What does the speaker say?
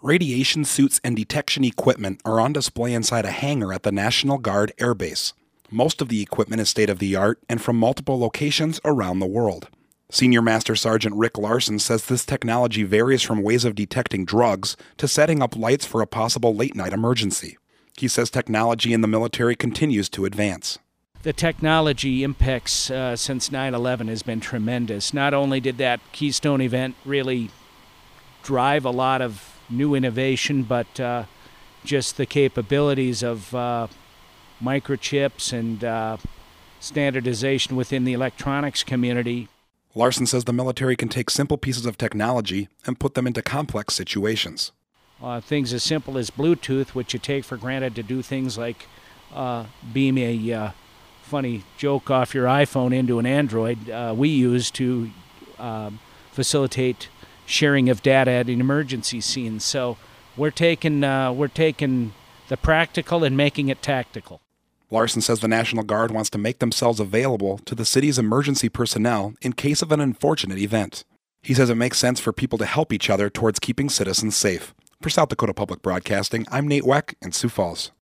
Radiation suits and detection equipment are on display inside a hangar at the National Guard Air Base. Most of the equipment is state-of-the-art and from multiple locations around the world. Senior Master Sergeant Rick Larson says this technology varies from ways of detecting drugs to setting up lights for a possible late-night emergency. He says technology in the military continues to advance. The technology impacts since 9/11 has been tremendous. Not only did that Keystone event really drive a lot of new innovation, but just the capabilities of microchips and standardization within the electronics community. Larson says the military can take simple pieces of technology and put them into complex situations. Things as simple as Bluetooth, which you take for granted to do things like beam a funny joke off your iPhone into an Android, we use to facilitate sharing of data at an emergency scene. So we're taking the practical and making it tactical. Larson says the National Guard wants to make themselves available to the city's emergency personnel in case of an unfortunate event. He says it makes sense for people to help each other towards keeping citizens safe. For South Dakota Public Broadcasting, I'm Nate Weck in Sioux Falls.